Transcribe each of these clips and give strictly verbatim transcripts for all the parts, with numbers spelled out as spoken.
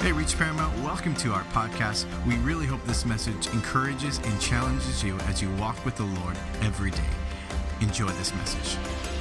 Hey, Reach Paramount, welcome to our podcast. We really hope this message encourages and challenges you as you walk with the Lord every day. Enjoy this message.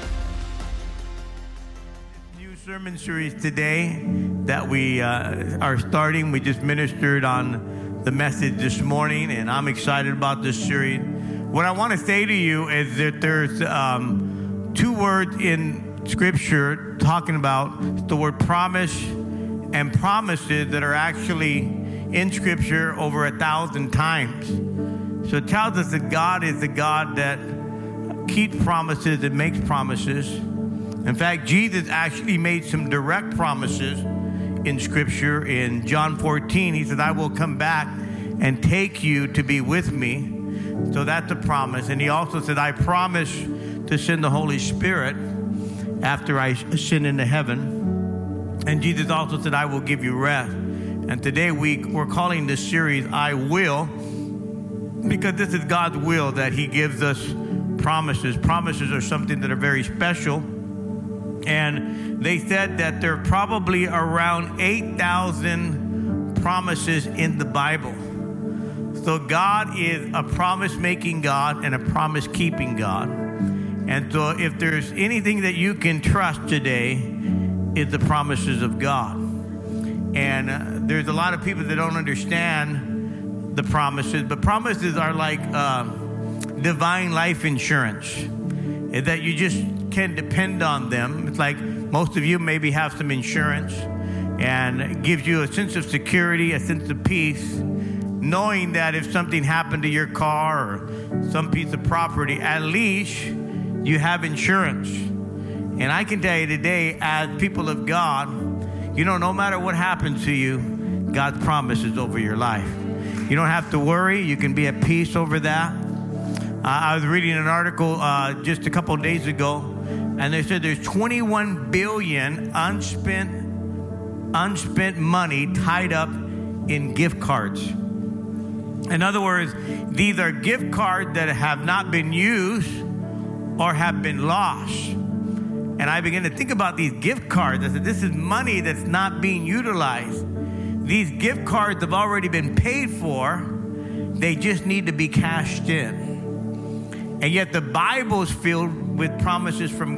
New sermon series today that we uh, are starting. We just ministered on the message this morning, and I'm excited about this series. What I want to say to you is that there's um, two words in Scripture talking about the word promise and promises that are actually in Scripture over a thousand times. So it tells us that God is the God that keeps promises and makes promises. In fact, Jesus actually made some direct promises in Scripture. In John fourteen, he said, I will come back and take you to be with me. So that's a promise. And he also said, I promise to send the Holy Spirit after I ascend into heaven. And Jesus also said, I will give you rest. And today we, we're calling this series, I Will, because this is God's will that he gives us promises. Promises are something that are very special. And they said that there are probably around eight thousand promises in the Bible. So God is a promise-making God and a promise-keeping God. And so if there's anything that you can trust today, is the promises of God. And uh, there's a lot of people that don't understand the promises, but promises are like uh, divine life insurance, that you just can depend on them. It's like most of you maybe have some insurance, and it gives you a sense of security, a sense of peace, knowing that if something happened to your car or some piece of property, at least you have insurance. And I can tell you today, as people of God, you know, no matter what happens to you, God's promise is over your life. You don't have to worry. You can be at peace over that. Uh, I was reading an article uh, just a couple of days ago, and they said there's twenty-one billion unspent, unspent money tied up in gift cards. In other words, these are gift cards that have not been used or have been lost. And I began to think about these gift cards. I said, this is money that's not being utilized. These gift cards have already been paid for. They just need to be cashed in. And yet the Bible is filled with promises from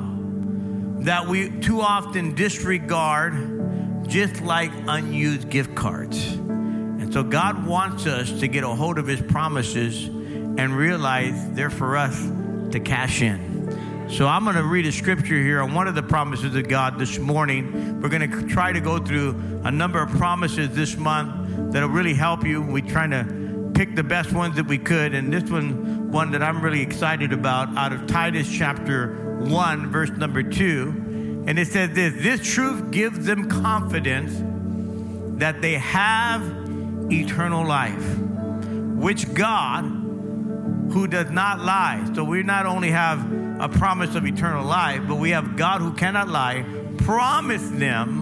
God that we too often disregard, just like unused gift cards. And so God wants us to get a hold of his promises and realize they're for us to cash in. So I'm going to read a scripture here on one of the promises of God this morning. We're going to try to go through a number of promises this month that will really help you. We're trying to pick the best ones that we could. And this one, one that I'm really excited about, out of Titus chapter one, verse number two. And it says this, this truth gives them confidence that they have eternal life, which God, who does not lie. So we not only have a promise of eternal life, but we have God who cannot lie, promised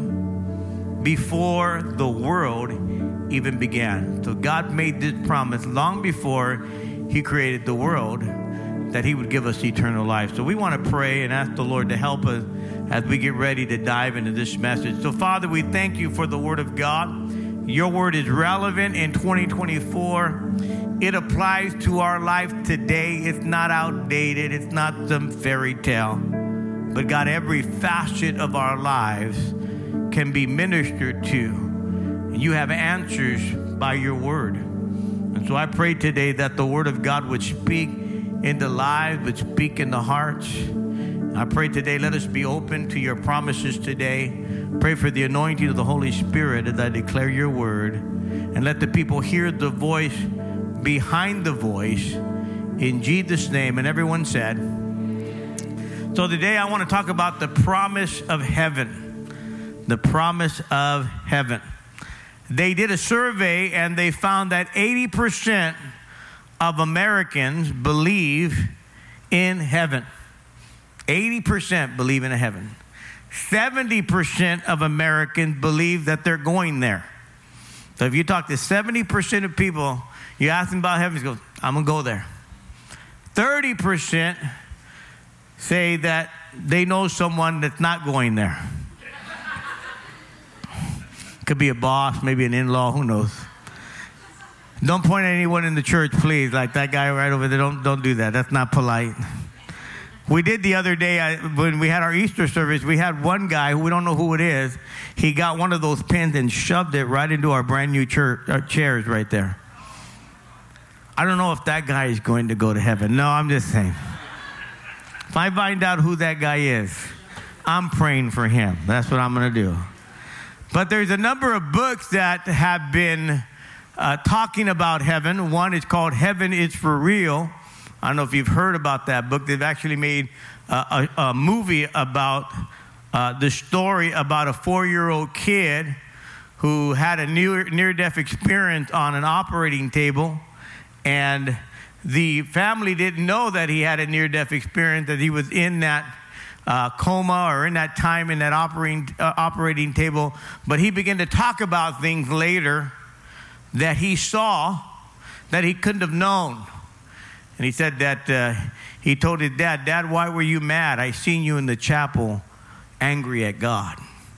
them before the world even began. So God made this promise long before he created the world that he would give us eternal life. So we want to pray and ask the Lord to help us as we get ready to dive into this message. So Father, we thank you for the word of God. Your word is relevant in twenty twenty-four. It applies to our life today. It's not outdated. It's not some fairy tale. But God, every facet of our lives can be ministered to. And you have answers by your word. And so I pray today that the word of God would speak in the lives, would speak in the hearts. I pray today, let us be open to your promises today. Pray for the anointing of the Holy Spirit as I declare your word. And let the people hear the voice behind the voice in Jesus' name. And everyone said. So today I want to talk about the promise of heaven. The promise of heaven. They did a survey and they found that eighty percent of Americans believe in heaven. eighty percent believe in a heaven. seventy percent of Americans believe that they're going there. So if you talk to seventy percent of people, you ask them about heaven, they go, I'm going to go there. thirty percent say that they know someone that's not going there. Could be a boss, maybe an in-law, who knows. Don't point at anyone in the church, please, like that guy right over there. Don't, don't do that. That's not polite. We did the other day, I, when we had our Easter service, we had one guy, who we don't know who it is, he got one of those pins and shoved it right into our brand new church, our chairs right there. I don't know if that guy is going to go to heaven. No, I'm just saying. If I find out who that guy is, I'm praying for him. That's what I'm going to do. But there's a number of books that have been uh, talking about heaven. One is called Heaven is for Real. I don't know if you've heard about that book. They've actually made uh, a, a movie about uh, the story about a four-year-old kid who had a near, near-death experience on an operating table. And the family didn't know that he had a near-death experience, that he was in that uh, coma or in that time in that operating, uh, operating table. But he began to talk about things later that he saw that he couldn't have known. And he said that uh, he told his dad, Dad, why were you mad? I seen you in the chapel angry at God.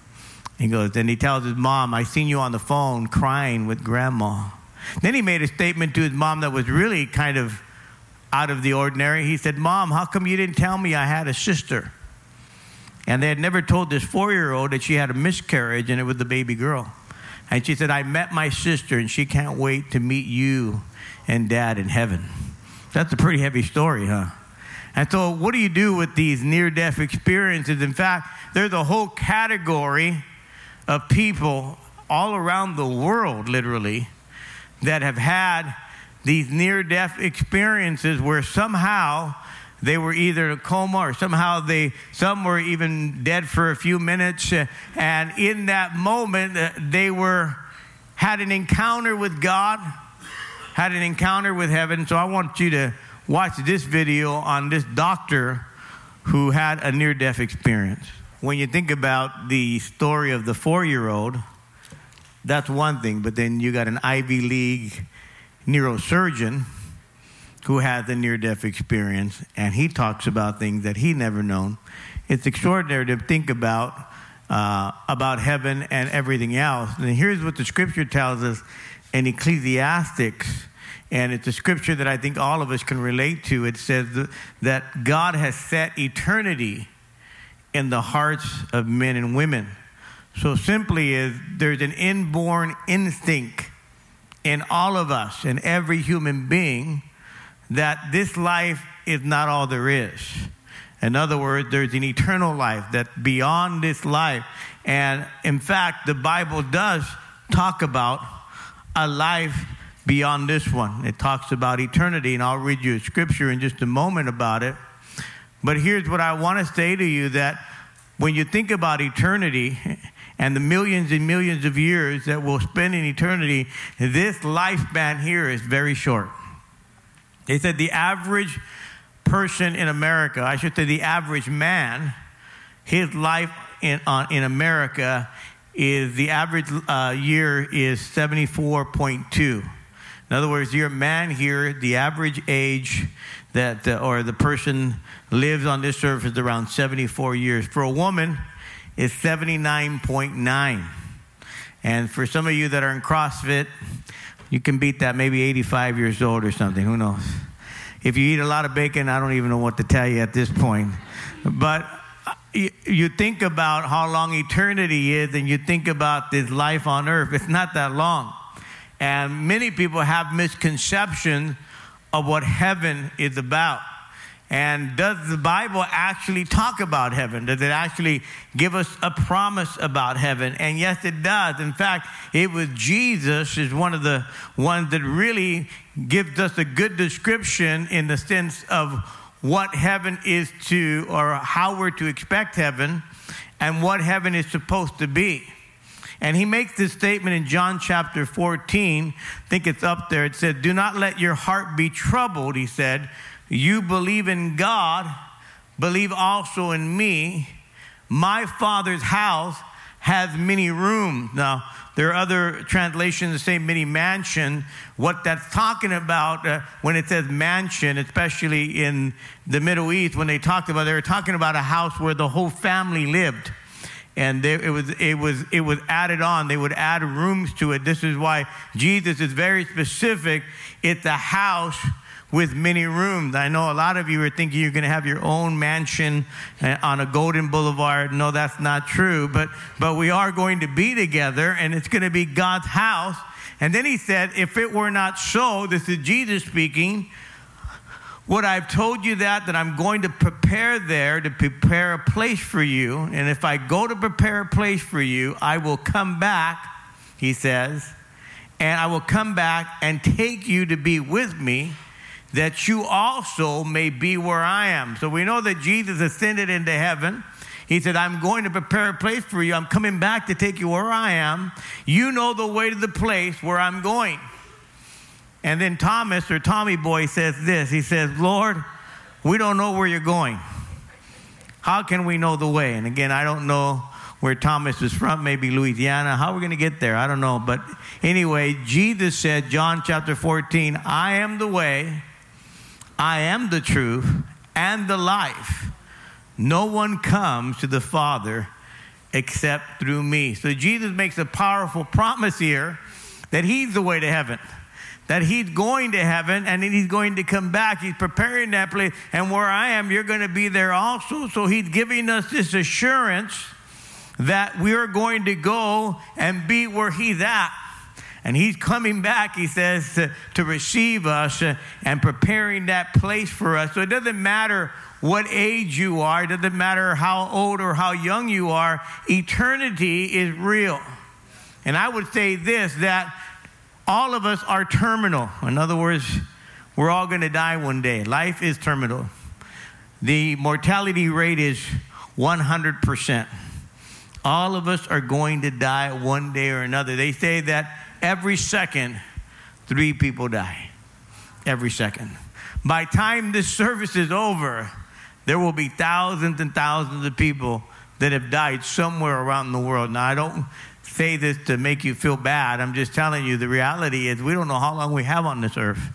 He goes, then he tells his mom, I seen you on the phone crying with grandma. Then he made a statement to his mom that was really kind of out of the ordinary. He said, Mom, how come you didn't tell me I had a sister? And they had never told this four-year-old that she had a miscarriage and it was the baby girl. And she said, I met my sister and she can't wait to meet you and Dad in heaven. That's a pretty heavy story, huh? And so what do you do with these near-death experiences? In fact, there's a whole category of people all around the world, literally, that have had these near-death experiences where somehow they were either in a coma or somehow they, some were even dead for a few minutes. And in that moment, they were, had an encounter with God, had an encounter with heaven. So I want you to watch this video on this doctor who had a near-death experience. When you think about the story of the four-year-old, that's one thing, but then you got an Ivy League neurosurgeon who had the near-death experience, and he talks about things that he never known. It's extraordinary to think about uh, about heaven and everything else. And here's what the scripture tells us in Ecclesiastes, and it's a scripture that I think all of us can relate to. It says that God has set eternity in the hearts of men and women. So simply is there's an inborn instinct in all of us, in every human being, that this life is not all there is. In other words, there's an eternal life that's beyond this life. And in fact, the Bible does talk about a life beyond this one. It talks about eternity, and I'll read you a scripture in just a moment about it. But here's what I want to say to you, that when you think about eternity and the millions and millions of years that we'll spend in eternity, this lifespan here is very short. They said the average person in America, I should say the average man, his life in uh, in America is, the average uh, year is seventy-four point two. In other words, you're a man here, the average age that, uh, or the person lives on this earth is around seventy-four years. For a woman, it's seventy-nine point nine. And for some of you that are in CrossFit, you can beat that, maybe eighty-five years old or something, who knows. If you eat a lot of bacon, I don't even know what to tell you at this point. But you, you think about how long eternity is, and you think about this life on earth. It's not that long. And many people have misconceptions of what heaven is about. And does the Bible actually talk about heaven? Does it actually give us a promise about heaven? And yes, it does. In fact, it was Jesus is one of the ones that really gives us a good description in the sense of what heaven is to, or how we're to expect heaven, and what heaven is supposed to be. And he makes this statement in John chapter fourteen. I think it's up there. It said, do not let your heart be troubled, he said. You believe in God, believe also in me. My Father's house has many rooms. Now, there are other translations that say many mansion. What that's talking about uh, when it says mansion, especially in the Middle East, when they talked about, they were talking about a house where the whole family lived. And there, it was it was it was added on. They would add rooms to it. This is why Jesus is very specific. It's a house with many rooms. I know a lot of you are thinking you're going to have your own mansion on a Golden Boulevard. No, that's not true. But but we are going to be together, and it's going to be God's house. And then he said, if it were not so, this is Jesus speaking, would I've told you that, that I'm going to prepare there, to prepare a place for you. And if I go to prepare a place for you, I will come back, he says, and I will come back and take you to be with me, that you also may be where I am. So we know that Jesus ascended into heaven. He said, I'm going to prepare a place for you. I'm coming back to take you where I am. You know the way to the place where I'm going. And then Thomas, or Tommy Boy, says this. He says, Lord, we don't know where you're going. How can we know the way? And again, I don't know where Thomas is from, maybe Louisiana. How are we going to get there? I don't know. But anyway, Jesus said, John chapter fourteen, I am the way, I am the truth, and the life. No one comes to the Father except through me. So Jesus makes a powerful promise here that he's the way to heaven. That he's going to heaven, and then he's going to come back. He's preparing that place. And where I am, you're going to be there also. So he's giving us this assurance that we are going to go and be where he's at. And he's coming back, he says, to, to receive us uh, and preparing that place for us. So it doesn't matter what age you are. It doesn't matter how old or how young you are. Eternity is real. And I would say this, that all of us are terminal. In other words, we're all going to die one day. Life is terminal. The mortality rate is one hundred percent. All of us are going to die one day or another. They say that every second, three people die. Every second. By the time this service is over, there will be thousands and thousands of people that have died somewhere around the world. Now, I don't say this to make you feel bad. I'm just telling you the reality is we don't know how long we have on this earth.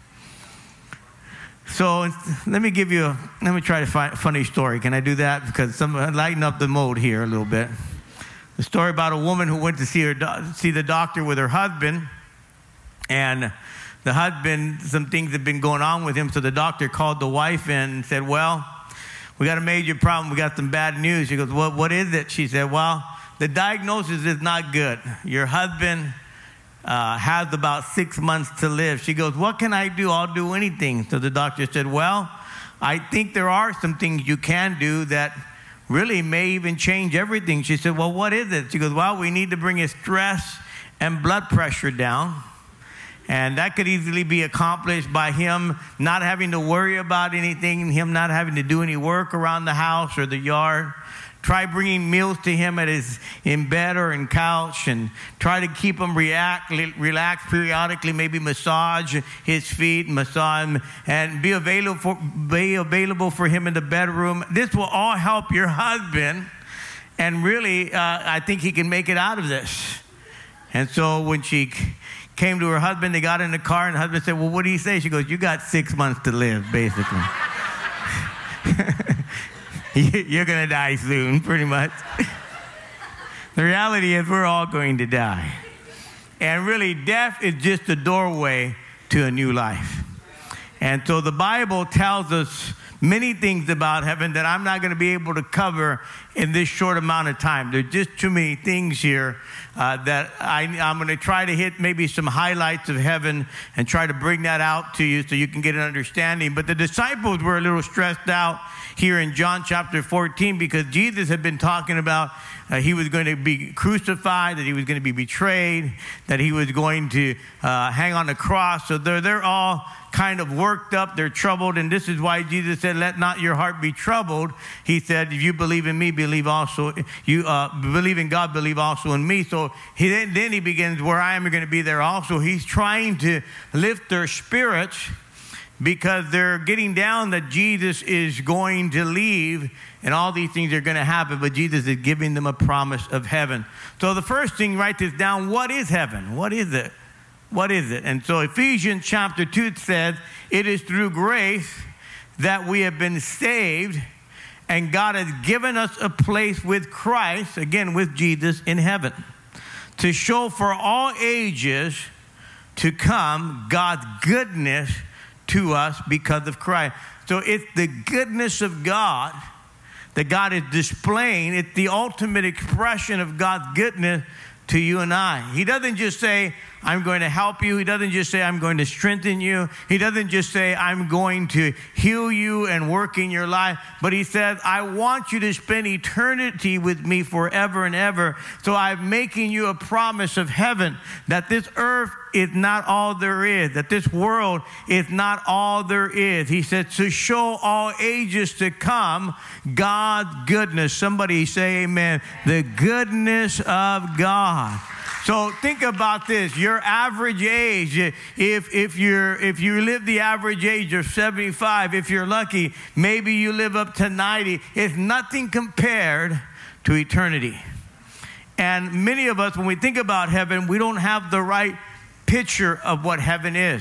So let me give you a, let me try to find a funny story. Can I do that? Because some lighten up the mode here a little bit. The story about a woman who went to see her see the doctor with her husband, and the husband, some things have been going on with him, so the doctor called the wife in and said, well, we got a major problem. We got some bad news. She goes, what, what is it? She said, well, the diagnosis is not good. Your husband uh, has about six months to live. She goes, what can I do? I'll do anything. So the doctor said, well, I think there are some things you can do that really may even change everything. She said, well, what is it? She goes, well, we need to bring his stress and blood pressure down. And that could easily be accomplished by him not having to worry about anything, him not having to do any work around the house or the yard. Try bringing meals to him at his in bed or in couch, and try to keep him react, relax periodically. Maybe massage his feet, massage him, and be available for, be available for him in the bedroom. This will all help your husband, and really, uh, I think he can make it out of this. And so when she came to her husband, they got in the car, and the husband said, well, what do you say? She goes, you got six months to live, basically. You're going to die soon, pretty much. The reality is we're all going to die. And really, death is just a doorway to a new life. And so the Bible tells us many things about heaven that I'm not going to be able to cover in this short amount of time. There's just too many things here uh, that I, I'm going to try to hit maybe some highlights of heaven and try to bring that out to you so you can get an understanding. But the disciples were a little stressed out here in John chapter fourteen because Jesus had been talking about uh, he was going to be crucified, that he was going to be betrayed, that he was going to uh, hang on the cross. So they're, they're all kind of worked up, they're troubled, and this is why Jesus said, let not your heart be troubled. He said, if you believe in me, believe also, you uh, believe in God, believe also in me. So he, then, then he begins, where I am, you're going to be there also. He's trying to lift their spirits because they're getting down that Jesus is going to leave and all these things are going to happen, but Jesus is giving them a promise of heaven. So the first thing, write this down, what is heaven? What is it? What is it? And so Ephesians chapter two says, it is through grace that we have been saved And God has given us a place with Christ, again, with Jesus in heaven, to show for all ages to come God's goodness to us because of Christ. So it's the goodness of God that God is displaying. It's the ultimate expression of God's goodness to you and I. He doesn't just say, I'm going to help you. He doesn't just say, I'm going to strengthen you. He doesn't just say, I'm going to heal you and work in your life. But he says, I want you to spend eternity with me forever and ever. So I'm making you a promise of heaven that this earth is not all there is, that this world is not all there is. He said, to show all ages to come God's goodness. Somebody say amen. The goodness of God. So think about this. Your average age, if if you're if you live the average age of seventy-five, if you're lucky, maybe you live up to ninety. It's nothing compared to eternity. And many of us, when we think about heaven, we don't have the right picture of what heaven is.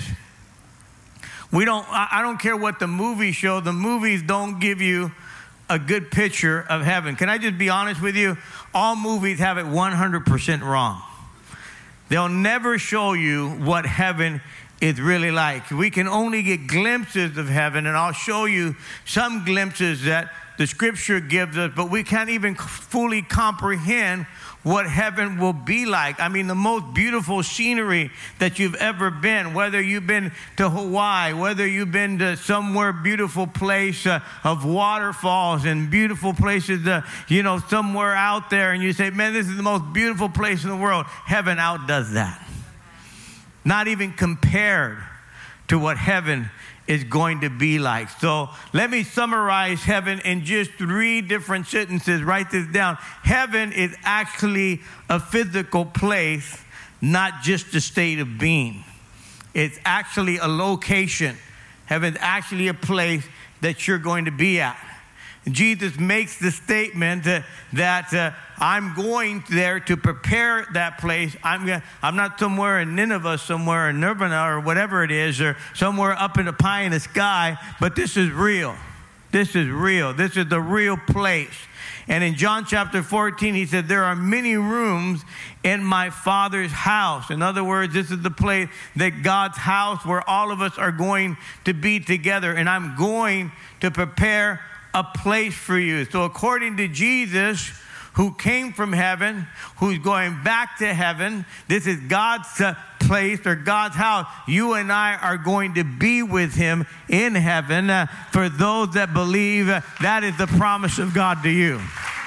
We don't. I don't care what the movies show. The movies don't give you a good picture of heaven. Can I just be honest with you? All movies have it one hundred percent wrong. They'll never show you what heaven is really like. We can only get glimpses of heaven, and I'll show you some glimpses that the scripture gives us, but we can't even fully comprehend what heaven will be like. I mean, the most beautiful scenery that you've ever been, whether you've been to Hawaii, whether you've been to somewhere beautiful place uh, of waterfalls and beautiful places, uh, you know, somewhere out there, and you say, man, this is the most beautiful place in the world. Heaven outdoes that. Not even compared to what heaven is going to be like. So let me summarize heaven in just three different sentences. Write this down. Heaven is actually a physical place, not just a state of being. It's actually a location. Heaven's actually a place that you're going to be at. Jesus makes the statement uh, that uh, I'm going there to prepare that place. I'm gonna, I'm not somewhere in Nineveh, somewhere in Nirvana or whatever it is, or somewhere up in the pie in the sky, but this is real. This is real. This is the real place. And in John chapter fourteen, he said, there are many rooms in my Father's house. In other words, this is the place, that God's house, where all of us are going to be together. And I'm going to prepare a place for you. So according to Jesus, who came from heaven, who's going back to heaven, this is God's uh, place or God's house. You and I are going to be with him in heaven. Uh, for those that believe, uh, that is the promise of God to you.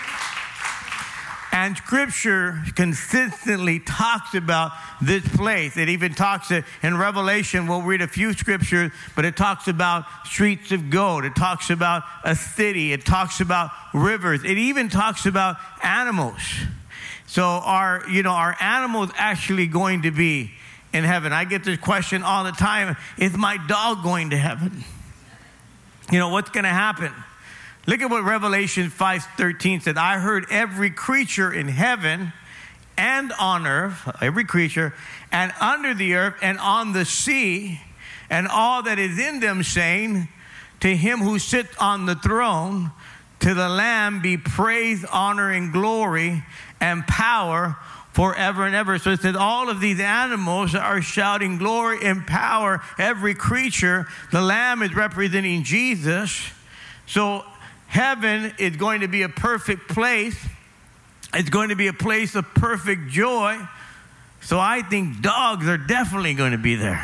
And Scripture consistently talks about this place. It even talks in Revelation. We'll read a few scriptures, but it talks about streets of gold. It talks about a city. It talks about rivers. It even talks about animals. So are, you know, are animals actually going to be in heaven? I get this question all the time. Is my dog going to heaven? You know, what's going to happen? Look at what Revelation five thirteen said. I heard every creature in heaven and on earth, every creature, and under the earth and on the sea, and all that is in them, saying, to him who sits on the throne, to the Lamb be praise, honor, and glory, and power forever and ever. So it says all of these animals are shouting glory and power. Every creature, the Lamb is representing Jesus. So heaven is going to be a perfect place. It's going to be a place of perfect joy. So I think dogs are definitely going to be there.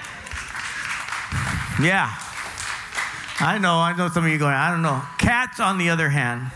Yeah. I know, I know some of you going, I don't know. Cats, on the other hand,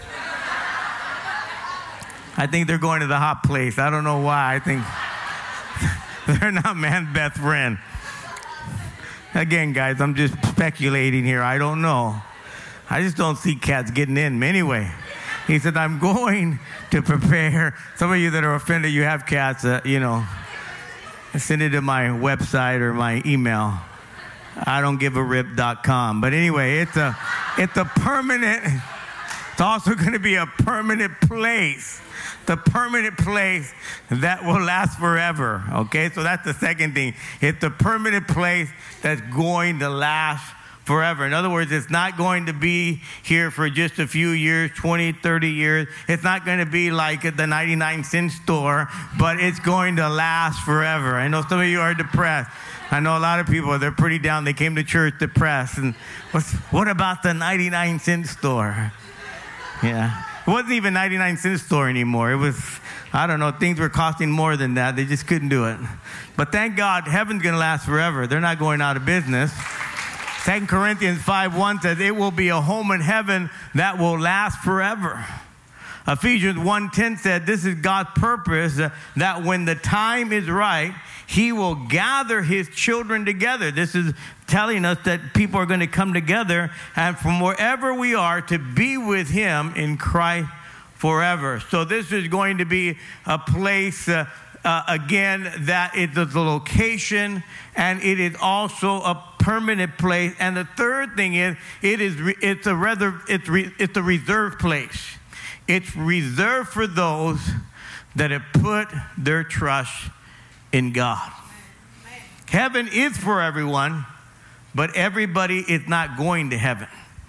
I think they're going to the hot place. I don't know why. I think they're not man's best friend. Again, guys, I'm just speculating here. I don't know. I just don't see cats getting in. Anyway, he said, I'm going to prepare. Some of you that are offended, you have cats, uh, you know, send it to my website or my email. I don't give a rip dot com. But anyway, it's a, it's a permanent, it's also going to be a permanent place. The permanent place that will last forever. Okay, so that's the second thing. It's the permanent place that's going to last forever. In other words, it's not going to be here for just a few years, twenty, thirty years. It's not going to be like at the ninety-nine cent store, but it's going to last forever. I know some of you are depressed. I know a lot of people, they're pretty down. They came to church depressed. And what's, what about the ninety-nine cent store? Yeah. It wasn't even ninety-nine cent store anymore. It was, I don't know, things were costing more than that. They just couldn't do it. But thank God, heaven's going to last forever. They're not going out of business. Second Corinthians five one says, it will be a home in heaven that will last forever. Ephesians one ten said, this is God's purpose, uh, that when the time is right, he will gather his children together. This is telling us that people are going to come together and from wherever we are to be with him in Christ forever. So this is going to be a place, uh, uh, again, that it is a location and it is also a permanent place. And the third thing is, it is re- it's a rather it's re- it's a reserved place. It's reserved for those that have put their trust in God. Heaven is for everyone, but everybody is not going to heaven.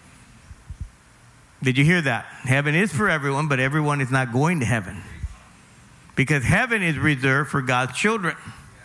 Did you hear that? Heaven is for everyone, but everyone is not going to heaven. Because heaven is reserved for God's children.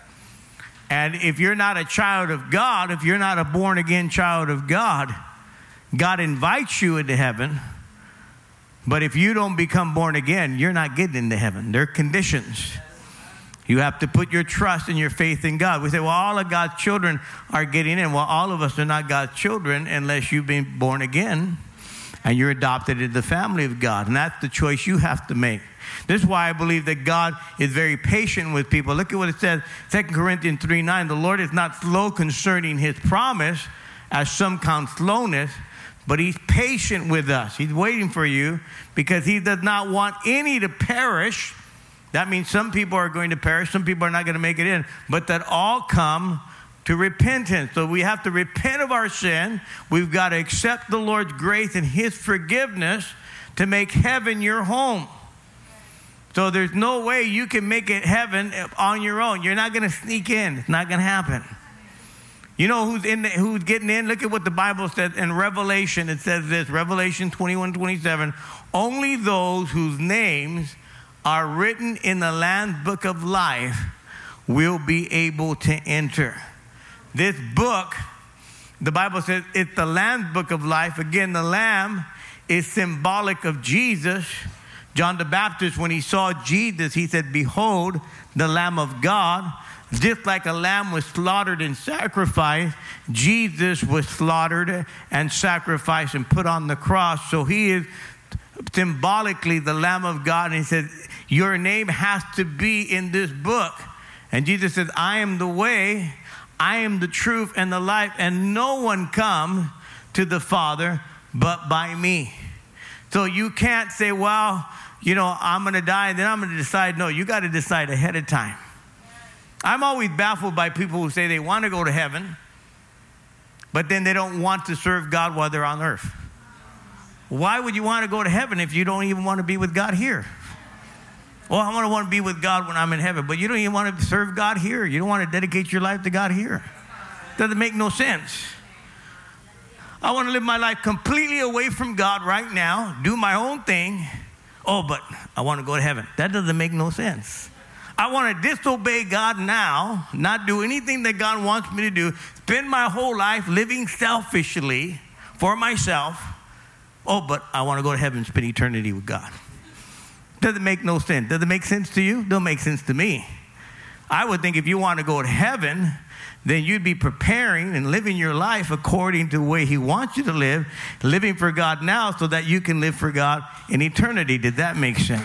And if you're not a child of God, if you're not a born-again child of God, God invites you into heaven. But if you don't become born again, you're not getting into heaven. There are conditions. You have to put your trust and your faith in God. We say, well, all of God's children are getting in. Well, all of us are not God's children unless you've been born again and you're adopted into the family of God. And that's the choice you have to make. This is why I believe that God is very patient with people. Look at what it says, Second Corinthians three nine. The Lord is not slow concerning his promise, as some count slowness, but he's patient with us. He's waiting for you because he does not want any to perish. That means some people are going to perish. Some people are not going to make it in. But that all come to repentance. So we have to repent of our sin. We've got to accept the Lord's grace and his forgiveness to make heaven your home. So there's no way you can make it heaven on your own. You're not going to sneak in. It's not going to happen. You know who's in the, who's getting in? Look at what the Bible says in Revelation. It says this, Revelation twenty-one twenty-seven. Only those whose names are written in the Lamb's book of life will be able to enter. This book, the Bible says it's the Lamb's book of life. Again, the Lamb is symbolic of Jesus. John the Baptist, when he saw Jesus, he said, behold, the Lamb of God. Just like a lamb was slaughtered and sacrificed, Jesus was slaughtered and sacrificed and put on the cross. So he is symbolically the Lamb of God. And he said, your name has to be in this book. And Jesus says, I am the way, I am the truth and the life, and no one comes to the Father but by me. So you can't say, well, you know, I'm going to die and then I'm going to decide. No, you got to decide ahead of time. I'm always baffled by people who say they want to go to heaven, but then they don't want to serve God while they're on earth. Why would you want to go to heaven if you don't even want to be with God here? Well, I want to want to be with God when I'm in heaven, but you don't even want to serve God here. You don't want to dedicate your life to God here. Doesn't make no sense. I want to live my life completely away from God right now, do my own thing. Oh, but I want to go to heaven. That doesn't make no sense. I want to disobey God now, not do anything that God wants me to do, spend my whole life living selfishly for myself. Oh, but I want to go to heaven and spend eternity with God. Doesn't make no sense. Does it make sense to you? Don't make sense to me. I would think if you want to go to heaven, then you'd be preparing and living your life according to the way he wants you to live, living for God now so that you can live for God in eternity. Did that make sense?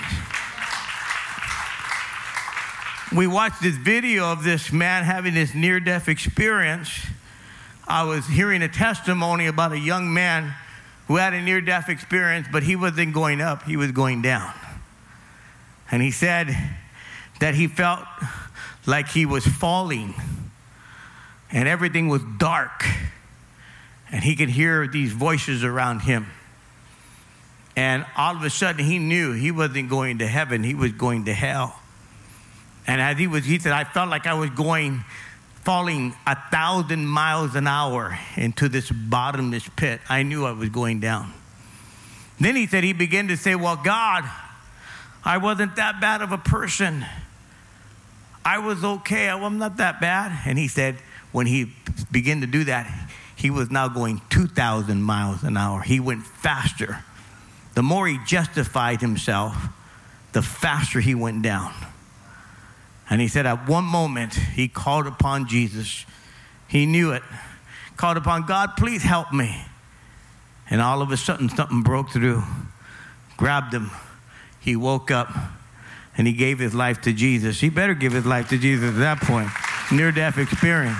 We watched this video of this man having this near-death experience. I was hearing a testimony about a young man who had a near-death experience, but he wasn't going up, he was going down. And he said that he felt like he was falling and everything was dark and he could hear these voices around him. And all of a sudden he knew he wasn't going to heaven, he was going to hell. And as he was, he said, I felt like I was going falling a thousand miles an hour into this bottomless pit, I knew I was going down. Then he said, he began to say, well, God, I wasn't that bad of a person. I was okay. I'm not that bad. And he said, when he began to do that, he was now going two thousand miles an hour. He went faster. The more he justified himself, the faster he went down. And he said at one moment, he called upon Jesus. He knew it. Called upon God, please help me. And all of a sudden, something broke through, grabbed him. He woke up, and he gave his life to Jesus. He better give his life to Jesus at that point. Near-death experience.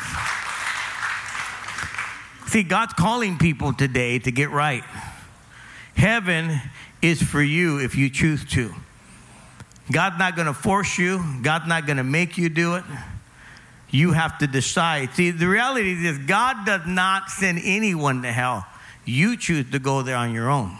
See, God's calling people today to get right. Heaven is for you if you choose to. God's not going to force you. God's not going to make you do it. You have to decide. See, the reality is God does not send anyone to hell. You choose to go there on your own.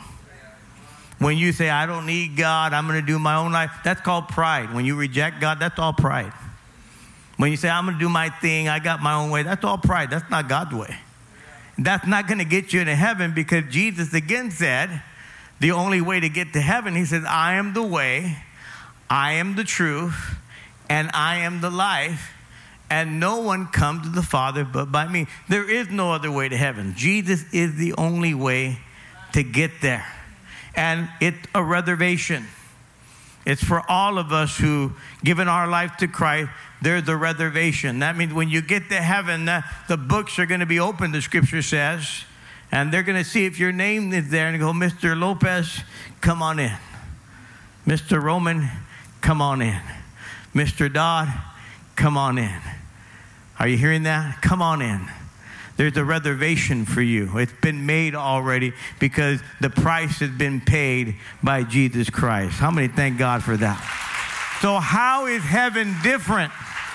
When you say, I don't need God, I'm going to do my own life, that's called pride. When you reject God, that's all pride. When you say, I'm going to do my thing, I got my own way, that's all pride. That's not God's way. That's not going to get you into heaven, because Jesus again said, the only way to get to heaven, he said, I am the way, I am the truth, and I am the life, and no one comes to the Father but by me. There is no other way to heaven. Jesus is the only way to get there. And it's a reservation. It's for all of us who given our life to Christ. There's a reservation. That means when you get to heaven, the, the books are going to be open, the scripture says. And they're going to see if your name is there and go, Mister Lopez, come on in. Mister Roman, come on in. Mister Dodd, come on in. Are you hearing that? Come on in. There's a reservation for you. It's been made already because the price has been paid by Jesus Christ. How many thank God for that? So how is heaven different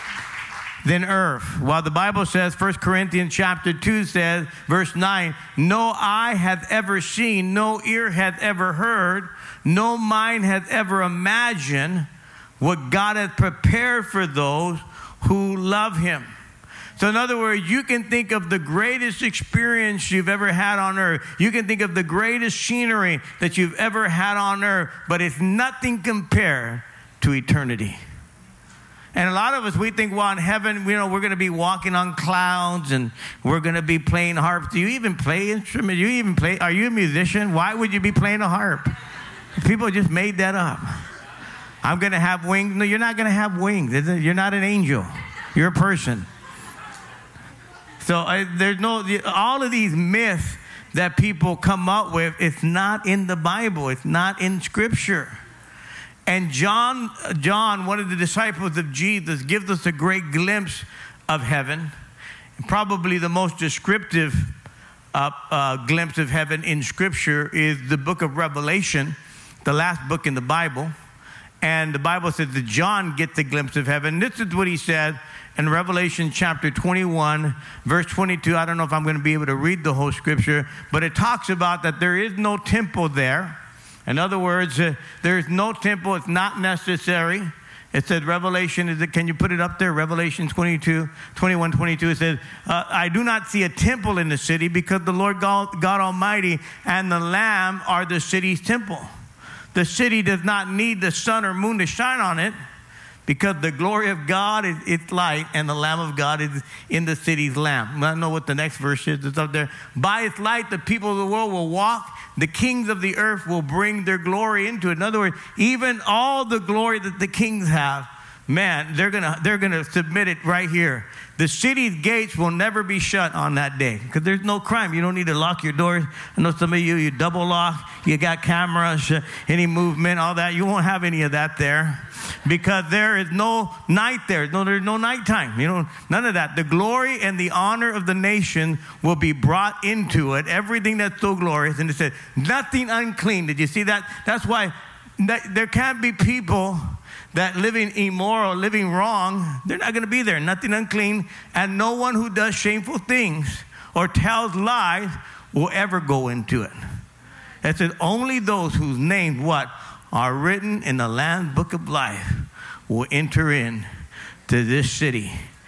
than earth? Well, the Bible says, First Corinthians chapter two says, verse nine, no eye hath ever seen, no ear hath ever heard, no mind hath ever imagined what God hath prepared for those who love him. So in other words, you can think of the greatest experience you've ever had on earth. You can think of the greatest scenery that you've ever had on earth, but it's nothing compared to eternity. And a lot of us, we think, well, in heaven, you know, we're going to be walking on clouds and we're going to be playing harps. Do you even play instruments? You even play? Are you a musician? Why would you be playing a harp? People just made that up. I'm going to have wings. No, you're not going to have wings. You're not an angel. You're a person. So uh, there's no, all of these myths that people come up with, it's not in the Bible. It's not in Scripture. And John, John, one of the disciples of Jesus, gives us a great glimpse of heaven. Probably the most descriptive uh, uh, glimpse of heaven in Scripture is the book of Revelation, the last book in the Bible. And the Bible says that John gets a glimpse of heaven. This is what he said in Revelation chapter twenty-one, verse twenty-two. I don't know if I'm going to be able to read the whole scripture, but it talks about that there is no temple there. In other words, uh, there is no temple. It's not necessary. It says Revelation, is it, can you put it up there? Revelation twenty-two, twenty-one, twenty-two. It says, uh, I do not see a temple in the city because the Lord God, God Almighty and the Lamb are the city's temple. The city does not need the sun or moon to shine on it, because the glory of God is its light, and the Lamb of God is in the city's lamp. I don't know what the next verse is. It's up there. By its light, the people of the world will walk. The kings of the earth will bring their glory into it. In other words, even all the glory that the kings have, man, they're gonna they're gonna submit it right here. The city's gates will never be shut on that day because there's no crime. You don't need to lock your doors. I know some of you, you double lock. You got cameras, uh, any movement, all that. You won't have any of that there because there is no night there. No, there's no nighttime. You know, none of that. The glory and the honor of the nation will be brought into it. Everything that's so glorious. And it said, nothing unclean. Did you see that? That's why that, there can't be people that living immoral, living wrong, they're not going to be there. Nothing unclean. And no one who does shameful things or tells lies will ever go into it. It says only those whose names, what, are written in the Lamb's book of life will enter in to this city. So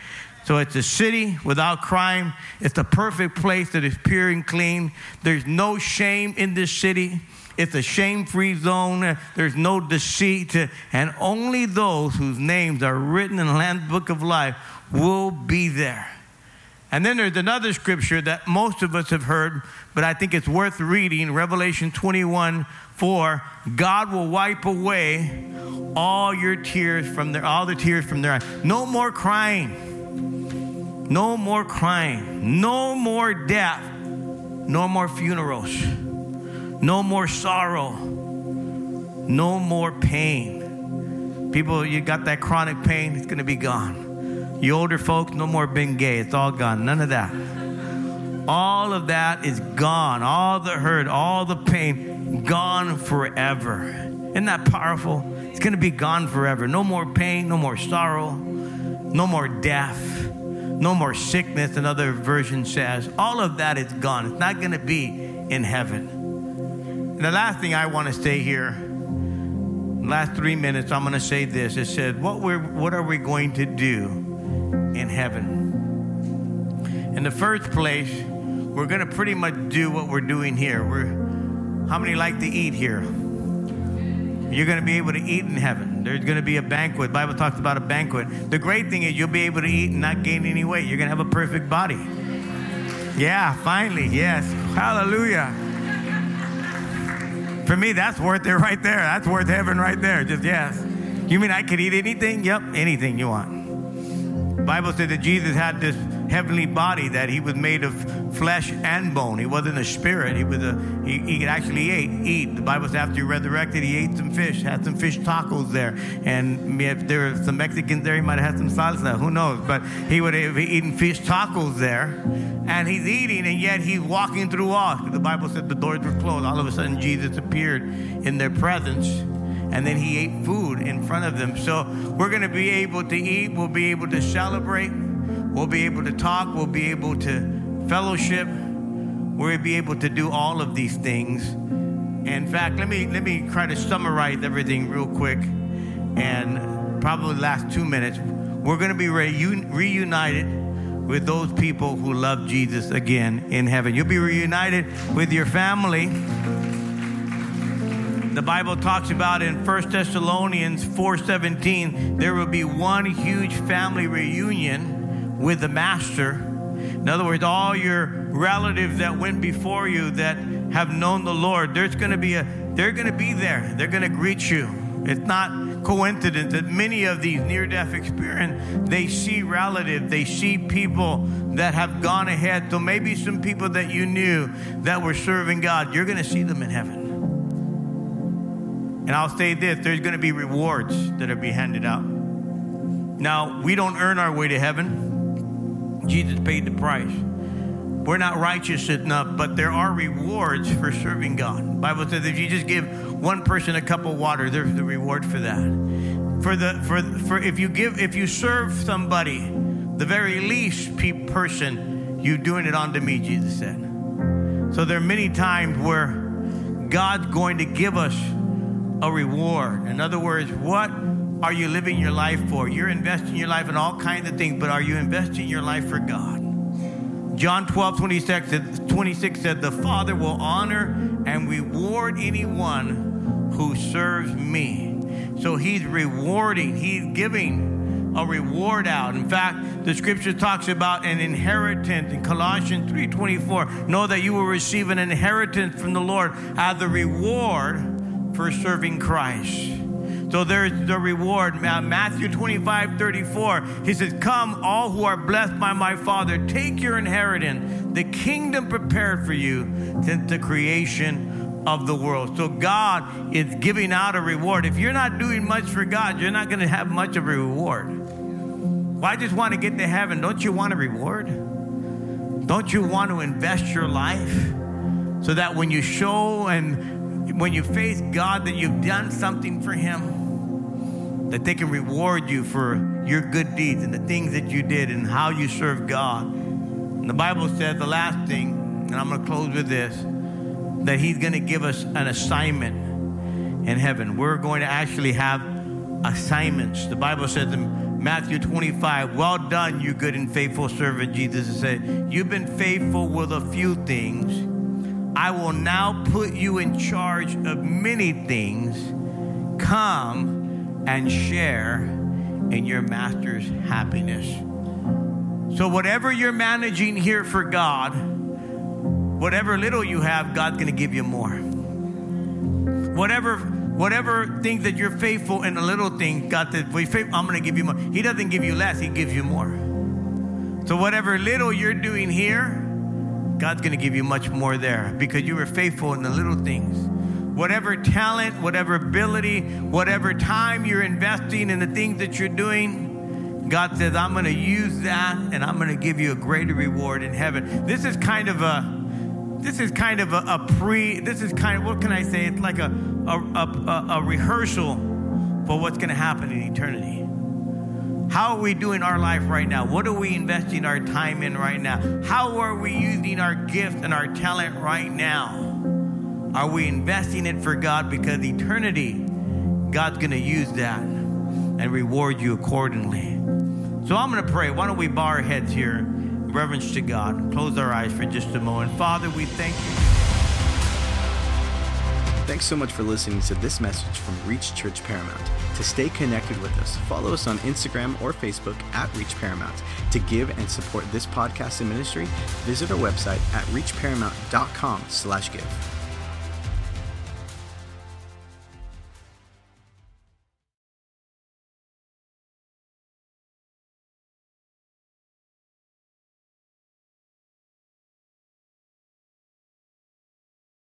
So it's a city without crime. It's the perfect place that is pure and clean. There's no shame in this city. It's a shame-free zone. There's no deceit. And only those whose names are written in the Lamb's Book of Life will be there. And then there's another scripture that most of us have heard, but I think it's worth reading. Revelation twenty-one four. God will wipe away all your tears from their, all the tears from their eyes. No more crying. No more crying. No more death. No more funerals. No more sorrow. No more pain. People, you got that chronic pain, it's going to be gone. You older folks, no more being gay. It's all gone. None of that. All of that is gone. All the hurt, all the pain, gone forever. Isn't that powerful? It's going to be gone forever. No more pain, no more sorrow, no more death, no more sickness, another version says. All of that is gone. It's not going to be in heaven. And the last thing I want to say here, last three minutes, I'm going to say this. It said, what, we're, what are we going to do in heaven? In the first place, we're going to pretty much do what we're doing here. We're, how many like to eat here? You're going to be able to eat in heaven. There's going to be a banquet. The Bible talks about a banquet. The great thing is you'll be able to eat and not gain any weight. You're going to have a perfect body. Yeah, finally, yes. Hallelujah. For me, that's worth it right there. That's worth heaven right there. Just yes. You mean I could eat anything? Yep, anything you want. The Bible said that Jesus had this heavenly body, that he was made of flesh and bone. He wasn't a spirit. He was a he, he could actually eat, eat. The Bible says after he resurrected, he ate some fish, had some fish tacos there. And if there were some Mexicans there, he might have had some salsa. Who knows? But he would have eaten fish tacos there. And he's eating, and yet he's walking through walls. The Bible said the doors were closed. All of a sudden, Jesus appeared in their presence. And then he ate food in front of them. So we're going to be able to eat. We'll be able to celebrate. We'll be able to talk. We'll be able to fellowship. We'll be able to do all of these things. In fact, let me let me try to summarize everything real quick. And probably the last two minutes, we're going to be reun- reunited with those people who love Jesus again in heaven. You'll be reunited with your family. The Bible talks about in First Thessalonians four seventeen, there will be one huge family reunion with the Master. In other words, all your relatives that went before you that have known the Lord, there's going to be a, they're going to be there. They're going to greet you. It's not coincidence that many of these near-death experiences, they see relatives, they see people that have gone ahead. So maybe some people that you knew that were serving God, you're going to see them in heaven. And I'll say this, there's going to be rewards that are being handed out. Now, we don't earn our way to heaven. Jesus paid the price. We're not righteous enough, but there are rewards for serving God. The Bible says if you just give one person a cup of water, there's the reward for that. For the for for if you give if you serve somebody, the very least pe- person, you're doing it unto me, Jesus said. So there are many times where God's going to give us a reward. In other words, what are you living your life for? You're investing your life in all kinds of things, but are you investing your life for God? John twelve twenty-six said, the Father will honor and reward anyone who serves me. So he's rewarding, he's giving a reward out. In fact, the scripture talks about an inheritance in Colossians three twenty-four. Know that you will receive an inheritance from the Lord as a reward for serving Christ. So there's the reward. Matthew twenty-five thirty-four, he says, come all who are blessed by my Father, take your inheritance, the kingdom prepared for you since the creation of the world. So God is giving out a reward. If you're not doing much for God, you're not going to have much of a reward. Well, I just want to get to heaven. Don't you want a reward? Don't you want to invest your life so that when you show and when you face God that you've done something for him, that they can reward you for your good deeds and the things that you did and how you served God. And the Bible says the last thing, and I'm going to close with this, that he's going to give us an assignment in heaven. We're going to actually have assignments. The Bible says in Matthew twenty-five, well done, you good and faithful servant, Jesus said. You've been faithful with a few things. I will now put you in charge of many things. Come and share in your master's happiness. So whatever you're managing here for God, whatever little you have, God's going to give you more. Whatever whatever things that you're faithful in a little thing, God says, I'm going to give you more. He doesn't give you less, he gives you more. So whatever little you're doing here, God's going to give you much more there because you were faithful in the little things. Whatever talent, whatever ability, whatever time you're investing in the things that you're doing, God says, I'm going to use that and I'm going to give you a greater reward in heaven. This is kind of a, this is kind of a, a pre, this is kind of, what can I say? It's like a, a, a, a rehearsal for what's going to happen in eternity. How are we doing our life right now? What are we investing our time in right now? How are we using our gift and our talent right now? Are we investing it for God? Because eternity, God's going to use that and reward you accordingly. So I'm going to pray. Why don't we bow our heads here in reverence to God? Close our eyes for just a moment. Father, we thank you. Thanks so much for listening to this message from Reach Church Paramount. To stay connected with us, follow us on Instagram or Facebook at Reach Paramount. To give and support this podcast and ministry, visit our website at reach paramount dot com slash give.